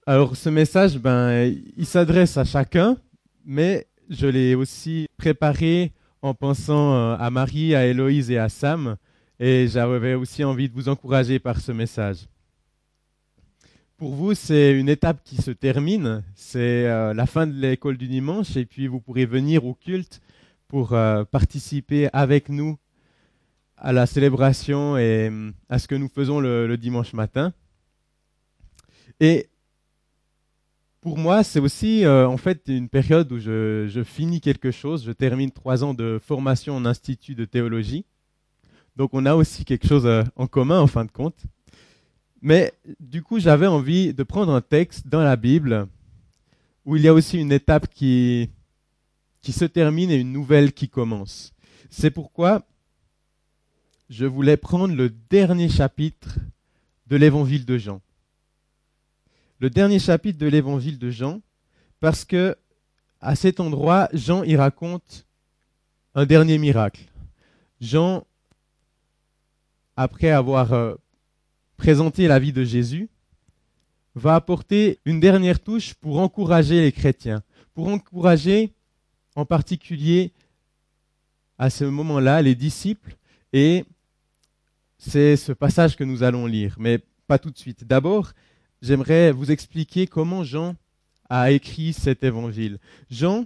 Alors ce message, il s'adresse à chacun, mais je l'ai aussi préparé en pensant à Marie, à Héloïse et à Sam, et j'avais aussi envie de vous encourager par ce message. Pour vous, c'est une étape qui se termine, c'est la fin de l'école du dimanche, et puis vous pourrez venir au culte pour participer avec nous à la célébration et à ce que nous faisons le dimanche matin. Et pour moi, c'est aussi en fait une période où je finis quelque chose. Je termine 3 ans de formation en institut de théologie. Donc on a aussi quelque chose en commun en fin de compte. Mais du coup, j'avais envie de prendre un texte dans la Bible où il y a aussi une étape qui se termine et une nouvelle qui commence. C'est pourquoi je voulais prendre le dernier chapitre de l'évangile de Jean. Le dernier chapitre de l'évangile de Jean, parce que à cet endroit, Jean y raconte un dernier miracle. Jean, après avoir présenté la vie de Jésus, va apporter une dernière touche pour encourager les chrétiens, pour encourager en particulier à ce moment-là les disciples, et c'est ce passage que nous allons lire, mais pas tout de suite. D'abord, j'aimerais vous expliquer comment Jean a écrit cet évangile. Jean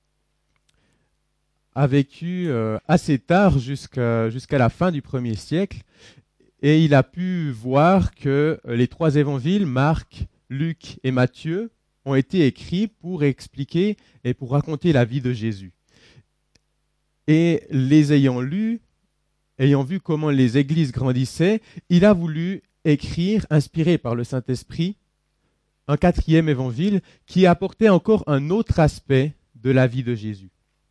a vécu assez tard jusqu'à la fin du 1er siècle, et il a pu voir que les 3 évangiles, Marc, Luc et Matthieu, ont été écrits pour expliquer et pour raconter la vie de Jésus. Et les ayant lus, ayant vu comment les églises grandissaient, il a voulu écrire, inspiré par le Saint-Esprit, un 4e évangile qui apportait encore un autre aspect de la vie de Jésus.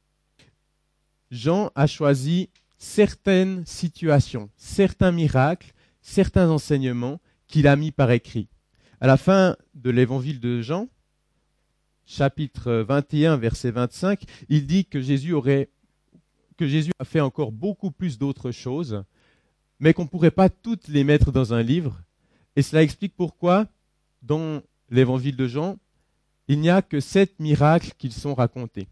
Jean a choisi certaines situations, certains miracles, certains enseignements qu'il a mis par écrit. À la fin de l'évangile de Jean, chapitre 21, verset 25, il dit que Jésus a fait encore beaucoup plus d'autres choses, mais qu'on ne pourrait pas toutes les mettre dans un livre. Et cela explique pourquoi, dans l'évangile de Jean, il n'y a que 7 miracles qui sont racontés.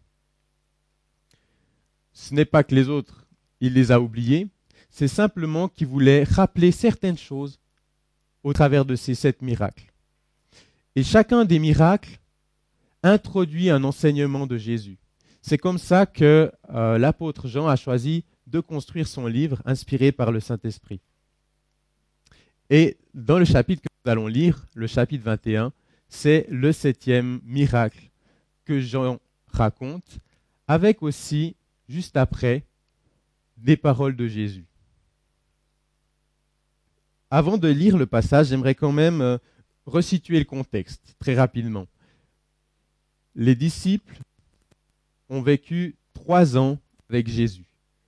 Ce n'est pas que les autres, il les a oubliés, c'est simplement qu'il voulait rappeler certaines choses au travers de ces 7 miracles. Et chacun des miracles introduit un enseignement de Jésus. C'est comme ça que l'apôtre Jean a choisi de construire son livre inspiré par le Saint-Esprit. Et dans le chapitre que nous allons lire, le chapitre 21, c'est le 7e miracle que Jean raconte, avec aussi, juste après, des paroles de Jésus. Avant de lire le passage, j'aimerais quand même resituer le contexte très rapidement. Les disciples ont vécu 3 ans avec Jésus.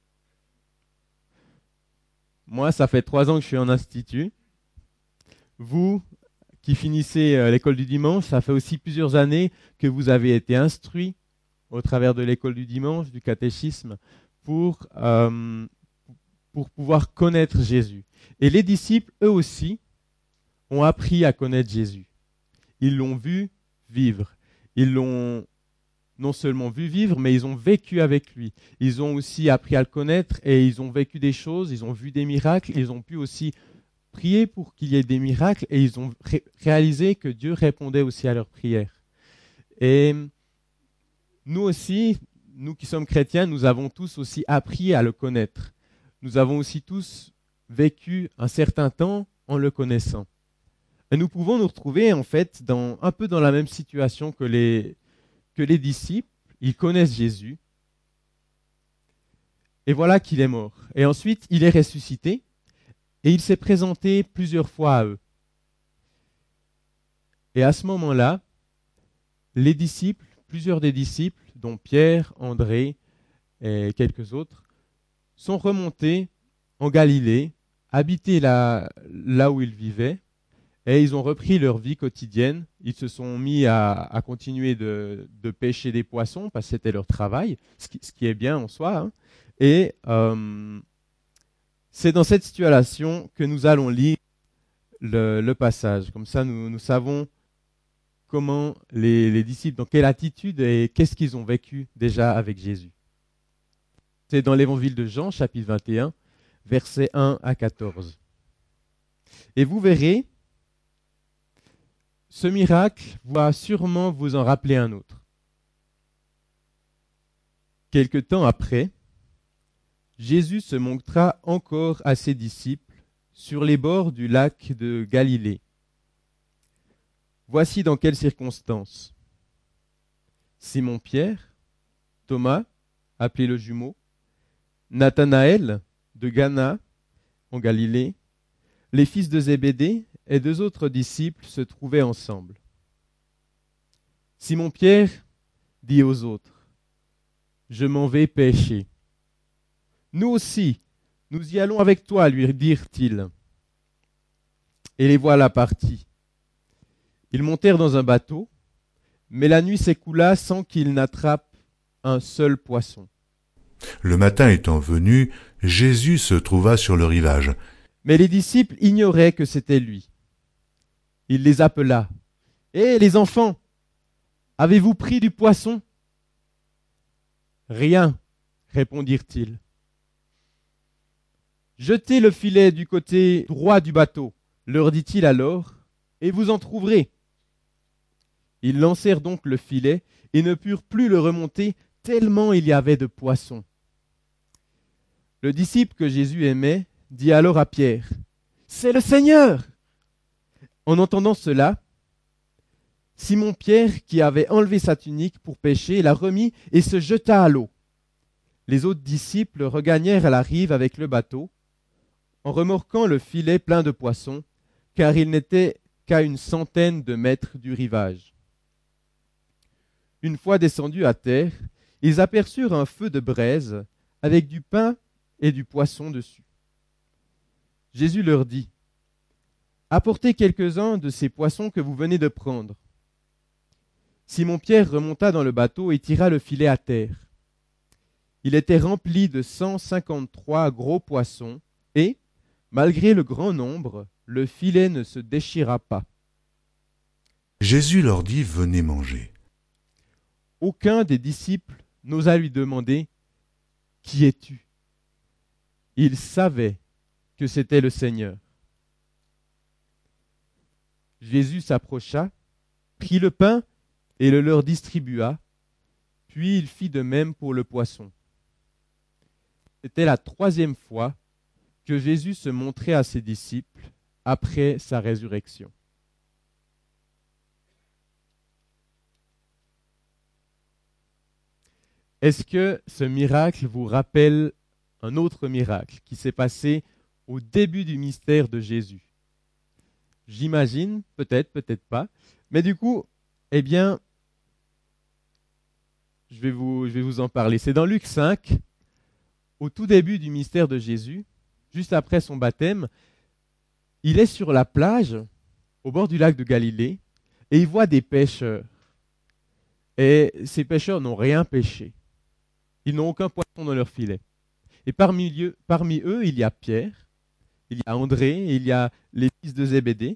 Moi, ça fait 3 ans que je suis en institut. Vous, qui finissez l'école du dimanche, ça fait aussi plusieurs années que vous avez été instruits au travers de l'école du dimanche, du catéchisme, pour pouvoir connaître Jésus. Et les disciples, eux aussi, ont appris à connaître Jésus. Ils l'ont vu vivre. Ils l'ont non seulement vu vivre, mais ils ont vécu avec lui. Ils ont aussi appris à le connaître et ils ont vécu des choses, ils ont vu des miracles, ils ont pu aussi prier pour qu'il y ait des miracles et ils ont réalisé que Dieu répondait aussi à leurs prières. Et nous aussi, nous qui sommes chrétiens, nous avons tous aussi appris à le connaître. Nous avons aussi tous vécu un certain temps en le connaissant. Et nous pouvons nous retrouver en fait un peu dans la même situation que les disciples. Ils connaissent Jésus. Et voilà qu'il est mort. Et ensuite, il est ressuscité et il s'est présenté plusieurs fois à eux. Et à ce moment-là, les disciples, plusieurs des disciples, dont Pierre, André et quelques autres, sont remontés en Galilée, habités là où ils vivaient, et ils ont repris leur vie quotidienne. Ils se sont mis à continuer de pêcher des poissons, parce que c'était leur travail, ce qui est bien en soi. Hein. Et c'est dans cette situation que nous allons lire le passage. Comme ça, nous savons comment les disciples, dans quelle attitude et qu'est-ce qu'ils ont vécu déjà avec Jésus. C'est dans l'évangile de Jean, chapitre 21, versets 1 à 14. Et vous verrez, ce miracle va sûrement vous en rappeler un autre. Quelque temps après, Jésus se montra encore à ses disciples sur les bords du lac de Galilée. Voici dans quelles circonstances. Simon-Pierre, Thomas, appelé le jumeau, Nathanaël de Cana en Galilée, les fils de Zébédée et deux autres disciples se trouvaient ensemble. Simon-Pierre dit aux autres, « Je m'en vais pêcher. » « Nous aussi, nous y allons avec toi, lui dirent-ils. Et les voilà partis. Ils montèrent dans un bateau, mais la nuit s'écoula sans qu'ils n'attrapent un seul poisson. Le matin étant venu, Jésus se trouva sur le rivage. Mais les disciples ignoraient que c'était lui. Il les appela. « Hé, les enfants, avez-vous pris du poisson ?» « Rien, répondirent-ils. » « Jetez le filet du côté droit du bateau, leur dit-il alors, et vous en trouverez. » Ils lancèrent donc le filet et ne purent plus le remonter tellement il y avait de poissons. Le disciple que Jésus aimait dit alors à Pierre, « C'est le Seigneur !» En entendant cela, Simon-Pierre, qui avait enlevé sa tunique pour pêcher, la remit et se jeta à l'eau. Les autres disciples regagnèrent à la rive avec le bateau, en remorquant le filet plein de poissons, car il n'était qu'à 100 de mètres du rivage. Une fois descendus à terre, ils aperçurent un feu de braise avec du pain et du poisson dessus. Jésus leur dit, « Apportez quelques-uns de ces poissons que vous venez de prendre. » Simon-Pierre remonta dans le bateau et tira le filet à terre. Il était rempli de 153 gros poissons et, malgré le grand nombre, le filet ne se déchira pas. Jésus leur dit, « Venez manger. » Aucun des disciples n'osa lui demander, « Qui es-tu » Il savait que c'était le Seigneur. Jésus s'approcha, prit le pain et le leur distribua, puis il fit de même pour le poisson. C'était la 3e fois que Jésus se montrait à ses disciples après sa résurrection. Est-ce que ce miracle vous rappelle un autre miracle qui s'est passé au début du mystère de Jésus? J'imagine, peut-être, peut-être pas. Mais du coup, eh bien, je vais vous en parler. C'est dans Luc 5, au tout début du mystère de Jésus, juste après son baptême, il est sur la plage, au bord du lac de Galilée, et il voit des pêcheurs. Et ces pêcheurs n'ont rien pêché. Ils n'ont aucun poisson dans leur filet. Et parmi eux, il y a Pierre, il y a André, il y a les fils de Zébédée.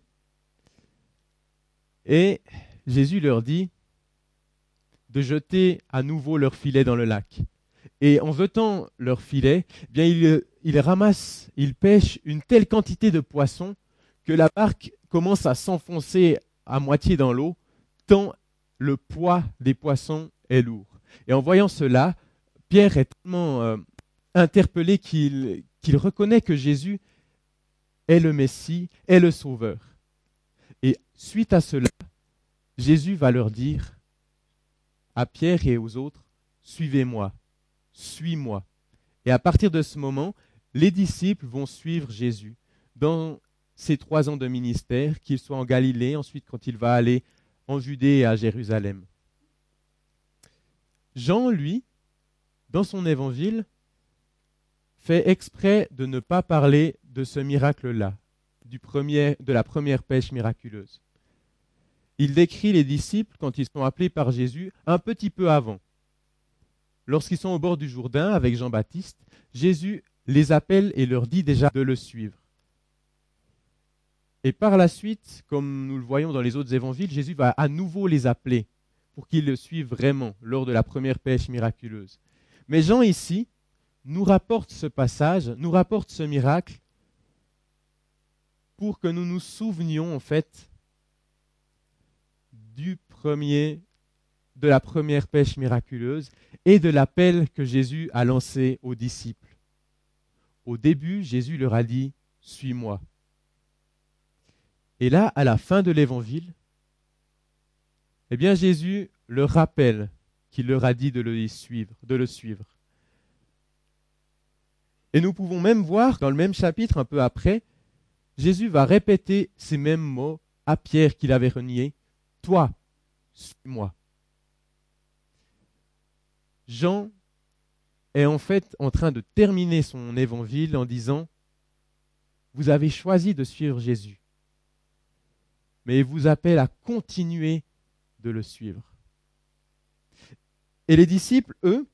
Et Jésus leur dit de jeter à nouveau leur filet dans le lac. Et en jetant leur filet, eh bien ils pêchent une telle quantité de poissons que la barque commence à s'enfoncer à moitié dans l'eau, tant le poids des poissons est lourd. Et en voyant cela, Pierre est tellement interpellé qu'il reconnaît que Jésus est le Messie, est le Sauveur. Et suite à cela, Jésus va leur dire à Pierre et aux autres, « Suivez-moi, suis-moi. » Et à partir de ce moment, les disciples vont suivre Jésus dans ces 3 ans de ministère, qu'il soit en Galilée, ensuite quand il va aller en Judée et à Jérusalem. Jean, lui, dans son évangile, fait exprès de ne pas parler de ce miracle-là, de la première pêche miraculeuse. Il décrit les disciples quand ils sont appelés par Jésus un petit peu avant. Lorsqu'ils sont au bord du Jourdain avec Jean-Baptiste, Jésus les appelle et leur dit déjà de le suivre. Et par la suite, comme nous le voyons dans les autres évangiles, Jésus va à nouveau les appeler pour qu'ils le suivent vraiment lors de la première pêche miraculeuse. Mais Jean ici nous rapporte ce passage, nous rapporte ce miracle pour que nous nous souvenions en fait de la première pêche miraculeuse et de l'appel que Jésus a lancé aux disciples. Au début, Jésus leur a dit « Suis-moi ». Et là, à la fin de l'évangile, eh bien Jésus leur rappelle qu'il leur a dit de le suivre. Et nous pouvons même voir, dans le même chapitre, un peu après, Jésus va répéter ces mêmes mots à Pierre qu'il avait renié. « Toi, suis-moi ». Jean est en fait en train de terminer son évangile en disant « Vous avez choisi de suivre Jésus, mais il vous appelle à continuer de le suivre. » Et les disciples, eux,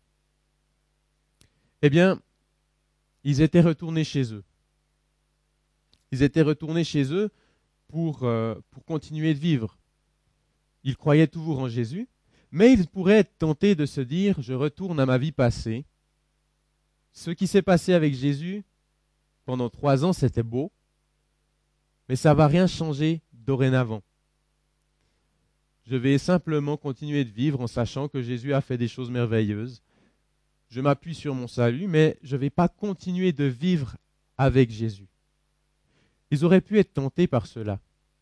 eh bien, ils étaient retournés chez eux. Ils étaient retournés chez eux pour continuer de vivre. Ils croyaient toujours en Jésus, mais ils pourraient être tentés de se dire « Je retourne à ma vie passée. Ce qui s'est passé avec Jésus pendant 3 ans, c'était beau, mais ça ne va rien changer dorénavant. Je vais simplement continuer de vivre en sachant que Jésus a fait des choses merveilleuses. Je m'appuie sur mon salut, mais je ne vais pas continuer de vivre avec Jésus. » Ils auraient pu être tentés par cela.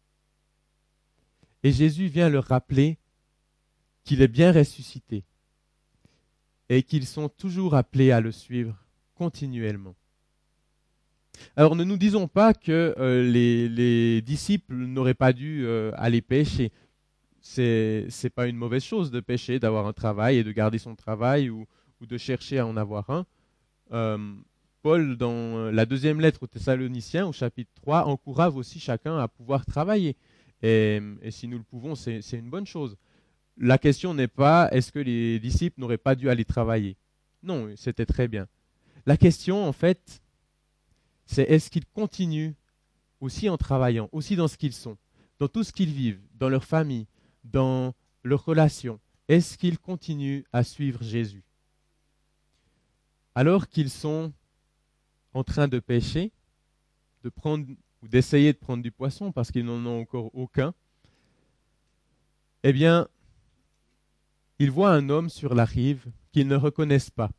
Et Jésus vient leur rappeler qu'il est bien ressuscité et qu'ils sont toujours appelés à le suivre continuellement. Alors ne nous disons pas que les disciples n'auraient pas dû aller pêcher. C'est pas une mauvaise chose de pêcher, d'avoir un travail et de garder son travail ou de chercher à en avoir un. Paul, dans la deuxième lettre aux Thessaloniciens, au chapitre 3, encourage aussi chacun à pouvoir travailler. Et si nous le pouvons, c'est une bonne chose. La question n'est pas est-ce que les disciples n'auraient pas dû aller travailler. Non, c'était très bien. La question, en fait, c'est est-ce qu'ils continuent aussi en travaillant, aussi dans ce qu'ils sont, dans tout ce qu'ils vivent, dans leur famille, dans leurs relations. Est-ce qu'ils continuent à suivre Jésus? Alors qu'ils sont en train de pêcher, de prendre ou d'essayer de prendre du poisson parce qu'ils n'en ont encore aucun, eh bien, ils voient un homme sur la rive qu'ils ne reconnaissent pas.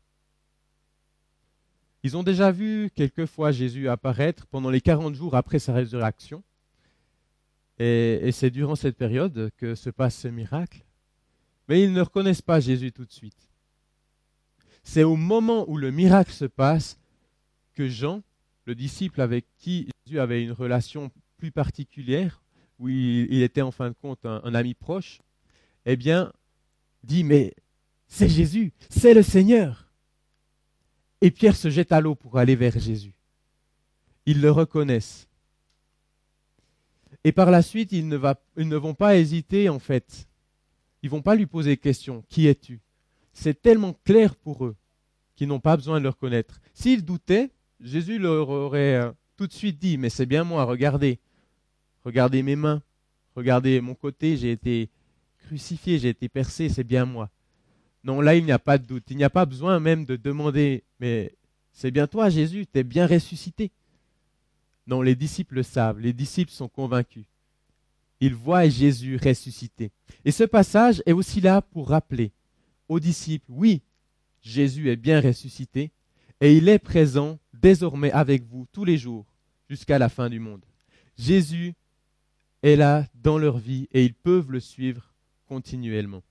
Ils ont déjà vu quelquefois Jésus apparaître pendant les 40 jours après sa résurrection. Et c'est durant cette période que se passe ce miracle. Mais ils ne reconnaissent pas Jésus tout de suite. C'est au moment où le miracle se passe que Jean, le disciple avec qui Jésus avait une relation plus particulière, où il était en fin de compte un ami proche, eh bien, dit « Mais c'est Jésus, c'est le Seigneur !» Et Pierre se jette à l'eau pour aller vers Jésus. Ils le reconnaissent. Et par la suite, ils ne vont pas hésiter en fait. Ils ne vont pas lui poser question. Qui es-tu? C'est tellement clair pour eux qu'ils n'ont pas besoin de le reconnaître. S'ils doutaient, Jésus leur aurait tout de suite dit, mais c'est bien moi, regardez. Regardez mes mains. Regardez mon côté, j'ai été crucifié, j'ai été percé, c'est bien moi. Non, là, il n'y a pas de doute. Il n'y a pas besoin même de demander, mais c'est bien toi, Jésus, tu es bien ressuscité. Non, les disciples le savent, les disciples sont convaincus. Ils voient Jésus ressuscité. Et ce passage est aussi là pour rappeler aux disciples, oui, Jésus est bien ressuscité et il est présent désormais avec vous tous les jours jusqu'à la fin du monde. Jésus est là dans leur vie et ils peuvent le suivre continuellement.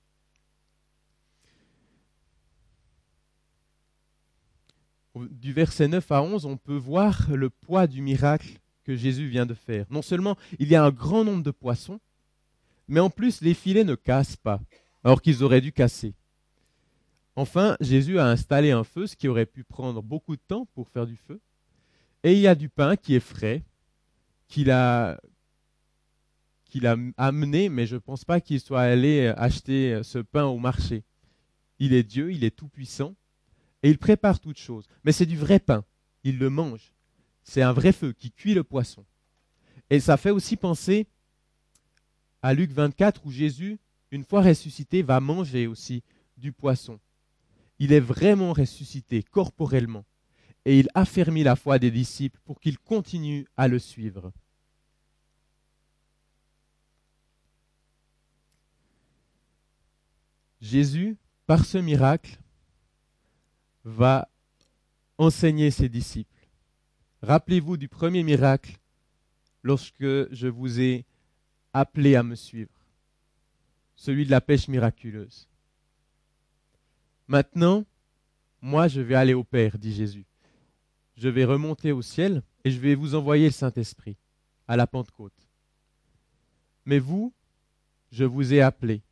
Du verset 9 à 11, on peut voir le poids du miracle que Jésus vient de faire. Non seulement il y a un grand nombre de poissons, mais en plus les filets ne cassent pas, alors qu'ils auraient dû casser. Enfin, Jésus a installé un feu, ce qui aurait pu prendre beaucoup de temps pour faire du feu. Et il y a du pain qui est frais, qu'il a amené, mais je ne pense pas qu'il soit allé acheter ce pain au marché. Il est Dieu, il est tout-puissant. Et il prépare toutes choses. Mais c'est du vrai pain. Il le mange. C'est un vrai feu qui cuit le poisson. Et ça fait aussi penser à Luc 24 où Jésus, une fois ressuscité, va manger aussi du poisson. Il est vraiment ressuscité corporellement et il affermit la foi des disciples pour qu'ils continuent à le suivre. Jésus, par ce miracle, va enseigner ses disciples. Rappelez-vous du premier miracle lorsque je vous ai appelé à me suivre, celui de la pêche miraculeuse. Maintenant, moi je vais aller au Père, dit Jésus. Je vais remonter au ciel et je vais vous envoyer le Saint-Esprit à la Pentecôte. Mais vous, je vous ai appelé.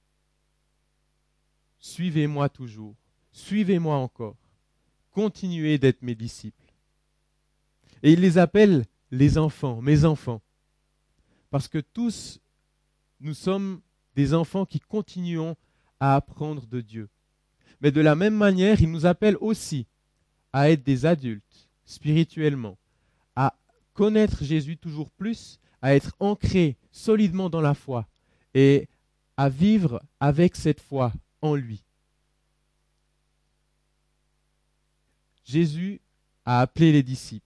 Suivez-moi toujours, suivez-moi encore, continuez d'être mes disciples. Et il les appelle les enfants, mes enfants, parce que tous, nous sommes des enfants qui continuons à apprendre de Dieu. Mais de la même manière, il nous appelle aussi à être des adultes spirituellement, à connaître Jésus toujours plus, à être ancrés solidement dans la foi et à vivre avec cette foi en lui. Jésus a appelé les disciples.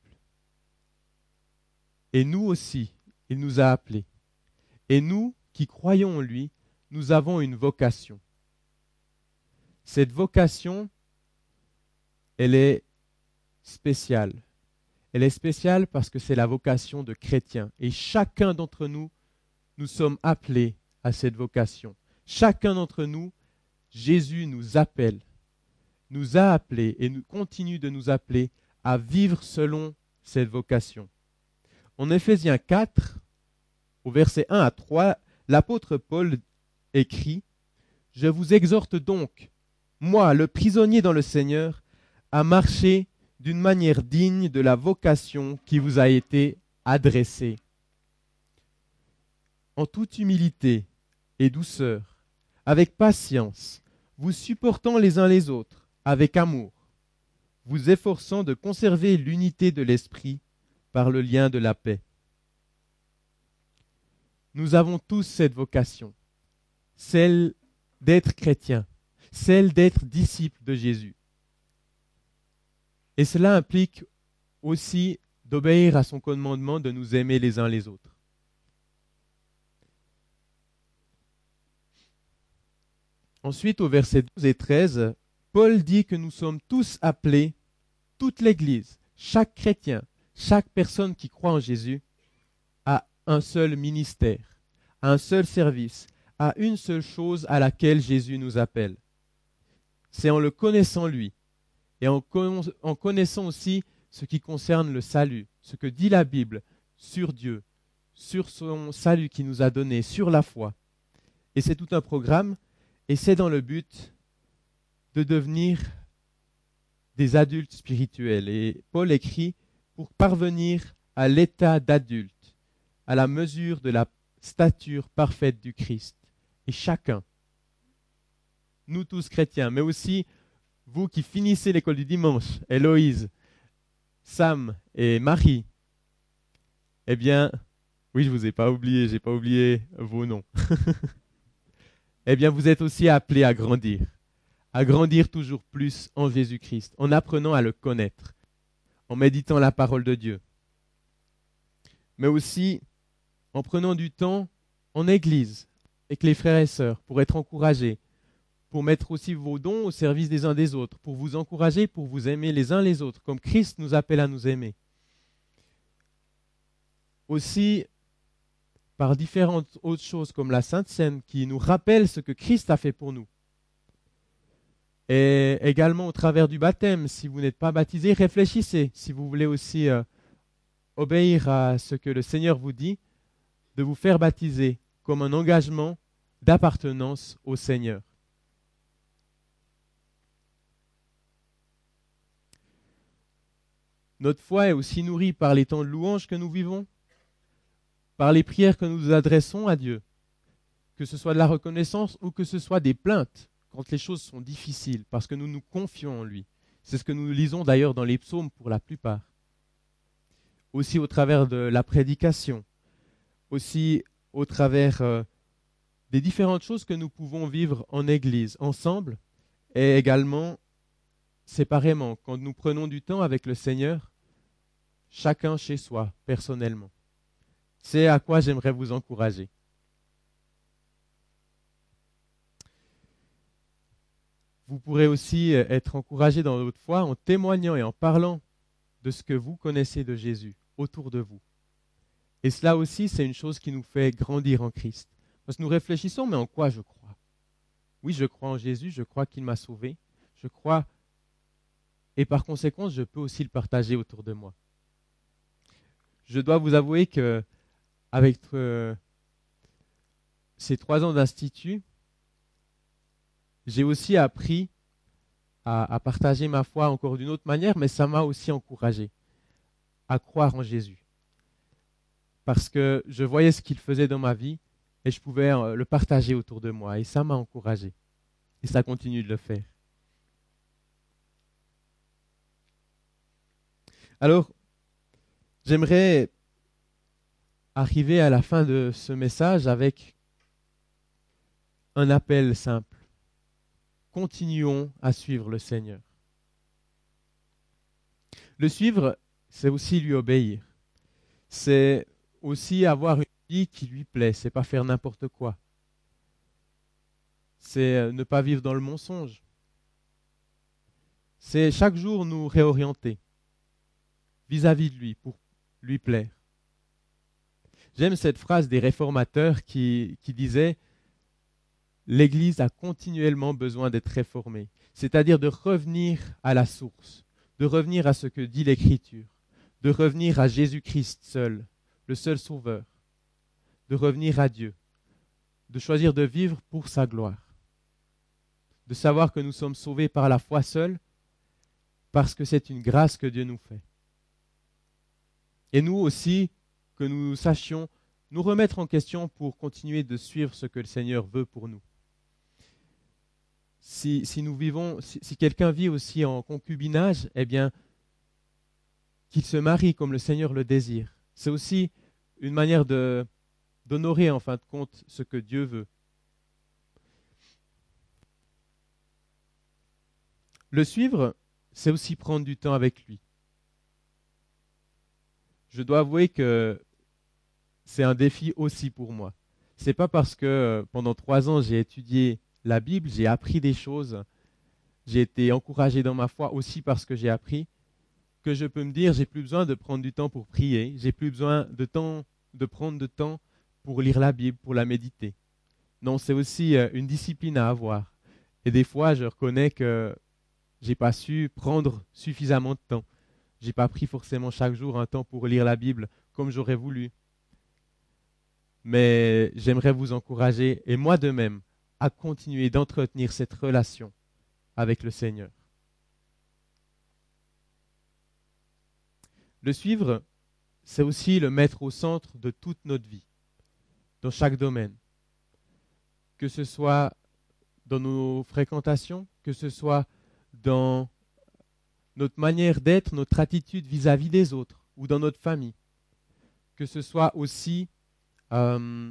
Et nous aussi, il nous a appelés. Et nous, qui croyons en lui, nous avons une vocation. Cette vocation, elle est spéciale. Elle est spéciale parce que c'est la vocation de chrétien. Et chacun d'entre nous, nous sommes appelés à cette vocation. Chacun d'entre nous, Jésus nous appelle, nous a appelés et nous continue de nous appeler à vivre selon cette vocation. En Éphésiens 4, au verset 1 à 3, l'apôtre Paul écrit « Je vous exhorte donc, moi, le prisonnier dans le Seigneur, à marcher d'une manière digne de la vocation qui vous a été adressée, en toute humilité et douceur, avec patience, vous supportant les uns les autres, avec amour, vous efforçant de conserver l'unité de l'esprit par le lien de la paix. » Nous avons tous cette vocation, celle d'être chrétiens, celle d'être disciples de Jésus. Et cela implique aussi d'obéir à son commandement de nous aimer les uns les autres. Ensuite, au verset 12 et 13, Paul dit que nous sommes tous appelés, toute l'Église, chaque chrétien, chaque personne qui croit en Jésus, à un seul ministère, à un seul service, à une seule chose à laquelle Jésus nous appelle. C'est en le connaissant lui et en connaissant aussi ce qui concerne le salut, ce que dit la Bible sur Dieu, sur son salut qu'il nous a donné, sur la foi. Et c'est tout un programme et c'est dans le but de devenir des adultes spirituels. Et Paul écrit pour parvenir à l'état d'adulte, à la mesure de la stature parfaite du Christ. Et chacun, nous tous chrétiens, mais aussi vous qui finissez l'école du dimanche, Héloïse, Sam et Marie, eh bien, oui, je ne vous ai pas oublié, je n'ai pas oublié vos noms. Eh bien, vous êtes aussi appelés à grandir toujours plus en Jésus-Christ, en apprenant à le connaître, en méditant la parole de Dieu, mais aussi en prenant du temps en Église, avec les frères et sœurs, pour être encouragés, pour mettre aussi vos dons au service des uns des autres, pour vous encourager, pour vous aimer les uns les autres, comme Christ nous appelle à nous aimer. Aussi, par différentes autres choses, comme la Sainte Seine, qui nous rappelle ce que Christ a fait pour nous. Et également au travers du baptême, si vous n'êtes pas baptisé, réfléchissez, si vous voulez aussi obéir à ce que le Seigneur vous dit, de vous faire baptiser comme un engagement d'appartenance au Seigneur. Notre foi est aussi nourrie par les temps de louange que nous vivons, par les prières que nous adressons à Dieu, que ce soit de la reconnaissance ou que ce soit des plaintes, quand les choses sont difficiles, parce que nous nous confions en lui. C'est ce que nous lisons d'ailleurs dans les psaumes pour la plupart. Aussi au travers de la prédication, aussi au travers des différentes choses que nous pouvons vivre en Église, ensemble, et également séparément, quand nous prenons du temps avec le Seigneur, chacun chez soi, personnellement. C'est à quoi j'aimerais vous encourager. Vous pourrez aussi être encouragé dans votre foi en témoignant et en parlant de ce que vous connaissez de Jésus autour de vous. Et cela aussi, c'est une chose qui nous fait grandir en Christ. Parce que nous réfléchissons, mais en quoi je crois? Oui, je crois en Jésus, je crois qu'il m'a sauvé, je crois, et par conséquent, je peux aussi le partager autour de moi. Je dois vous avouer que avec ces 3 ans d'institut, j'ai aussi appris à partager ma foi encore d'une autre manière, mais ça m'a aussi encouragé à croire en Jésus. Parce que je voyais ce qu'il faisait dans ma vie et je pouvais le partager autour de moi. Et ça m'a encouragé. Et ça continue de le faire. Alors, j'aimerais arriver à la fin de ce message avec un appel simple. Continuons à suivre le Seigneur. Le suivre, c'est aussi lui obéir. C'est aussi avoir une vie qui lui plaît. C'est pas faire n'importe quoi. C'est ne pas vivre dans le mensonge. C'est chaque jour nous réorienter vis-à-vis de lui pour lui plaire. J'aime cette phrase des réformateurs qui disait « L'Église a continuellement besoin d'être réformée », c'est-à-dire de revenir à la source, de revenir à ce que dit l'Écriture, de revenir à Jésus-Christ seul, le seul Sauveur, de revenir à Dieu, de choisir de vivre pour sa gloire, de savoir que nous sommes sauvés par la foi seule, parce que c'est une grâce que Dieu nous fait. Et nous aussi, que nous sachions nous remettre en question pour continuer de suivre ce que le Seigneur veut pour nous. Si quelqu'un vit aussi en concubinage, eh bien, qu'il se marie comme le Seigneur le désire. C'est aussi une manière d'honorer en fin de compte ce que Dieu veut. Le suivre, c'est aussi prendre du temps avec lui. Je dois avouer que c'est un défi aussi pour moi. C'est pas parce que pendant 3 ans j'ai étudié la Bible, j'ai appris des choses, j'ai été encouragé dans ma foi aussi parce que j'ai appris, que je peux me dire j'ai plus besoin de prendre du temps pour prier, j'ai plus besoin de prendre de temps pour lire la Bible, pour la méditer. Non, c'est aussi une discipline à avoir. Et des fois, je reconnais que j'ai pas su prendre suffisamment de temps. J'ai pas pris forcément chaque jour un temps pour lire la Bible comme j'aurais voulu. Mais j'aimerais vous encourager, et moi de même, à continuer d'entretenir cette relation avec le Seigneur. Le suivre, c'est aussi le mettre au centre de toute notre vie, dans chaque domaine. Que ce soit dans nos fréquentations, que ce soit dans notre manière d'être, notre attitude vis-à-vis des autres ou dans notre famille. Que ce soit aussi dans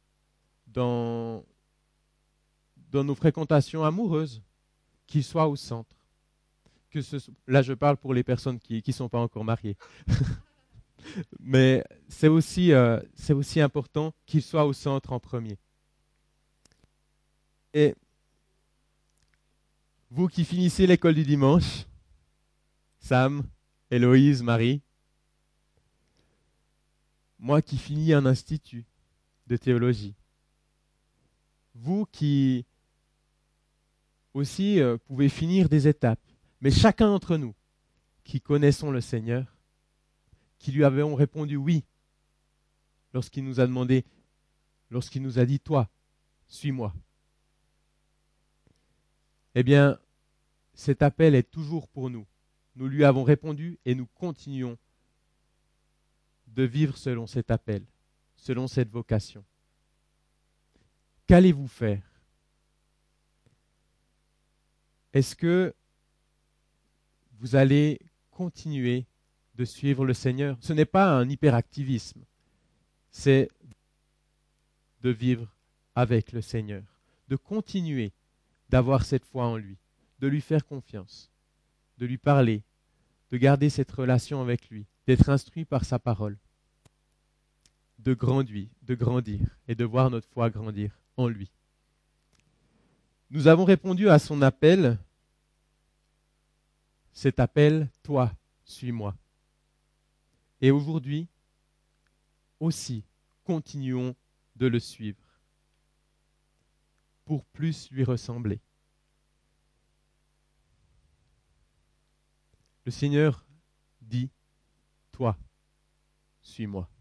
nos fréquentations amoureuses, qu'il soit au centre. Là, je parle pour les personnes qui ne sont pas encore mariées. Mais c'est aussi important qu'il soit au centre en premier. Et vous qui finissez l'école du dimanche, Sam, Héloïse, Marie, moi qui finis un institut de théologie, vous qui aussi pouvez finir des étapes, mais chacun d'entre nous qui connaissons le Seigneur, qui lui avons répondu oui lorsqu'il nous a demandé, lorsqu'il nous a dit toi, suis-moi. Eh bien, cet appel est toujours pour nous. Nous lui avons répondu et nous continuons de vivre selon cet appel, selon cette vocation. Qu'allez-vous faire? Est-ce que vous allez continuer de suivre le Seigneur? Ce n'est pas un hyperactivisme, c'est de vivre avec le Seigneur, de continuer d'avoir cette foi en lui, de lui faire confiance, de lui parler, de garder cette relation avec lui, d'être instruit par sa parole, de grandir et de voir notre foi grandir en lui. Nous avons répondu à son appel, cet appel, toi, suis-moi. Et aujourd'hui, aussi, continuons de le suivre pour plus lui ressembler. Le Seigneur dit, toi, suis-moi.